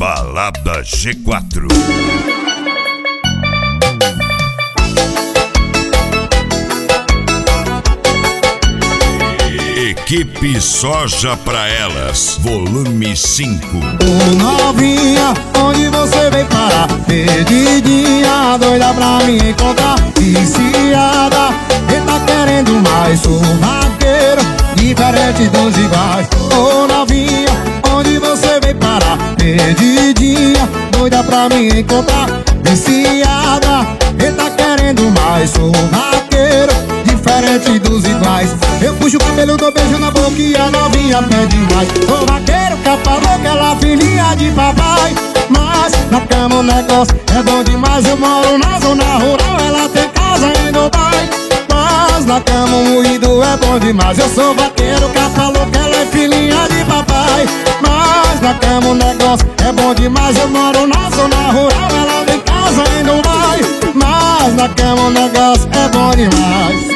Balada G4. Equipe Soja pra Elas, volume 5. Ô novinha, onde você veio parar? Perdidinha, doida pra me encontrar. Viciada, ele tá querendo mais. Sou vaqueiro, diferente dos iguais. Ô novinha, onde você veio parar? Perdidinha, doida pra me encontrar. Viciada, ele tá querendo mais. Sou vaqueiro, diferente dos iguais. Eu puxo o cabelo, dou beijo na boca e a novinha pede mais. Sou vaqueiro, capa louca, ela filhinha de papai. Mas na cama o negócio é bom demais. Eu moro na zona rural, ela tem casa em Dubai. Mas na cama o moído é bom demais. Eu sou vaqueiro, capa louca, ela é filhinha de papai. Mas na cama o negócio é bom demais. Eu moro na zona rural, ela tem casa em Dubai. Mas na cama o negócio é bom demais.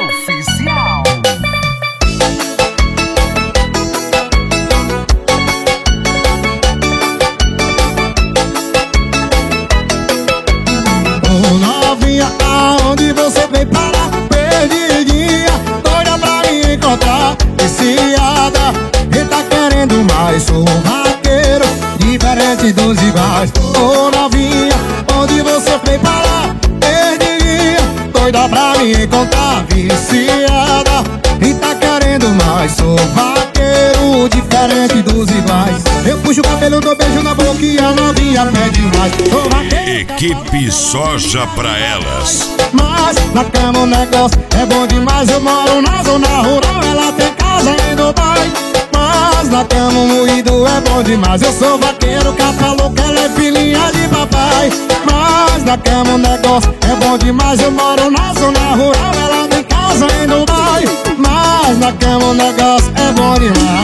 Novinha, aonde você veio parar? Perdidinha, doida pra me encontrar. Viciada, ele tá querendo mais. Sou vaqueiro, diferente dos iguais. Ô novinha, onde você veio parar? Perdidinha, doida pra me encontrar. Viciada, ele tá querendo mais. Sou vaqueiro, diferente dos iguais. Eu puxo o cabelo, dou beijo na boca e a novinha pede mais. Sou vaqueiro. Equipe Soja pra Elas. Mas na cama o negócio é bom demais. Eu moro na zona rural, ela tem casa em Dubai. Mas na cama o moído é bom demais. Eu sou vaqueiro, capa louca, ela é filhinha de papai. Mas na cama o negócio é bom demais. Eu moro na zona rural, ela tem casa em Dubai. Mas na cama o negócio é bom demais.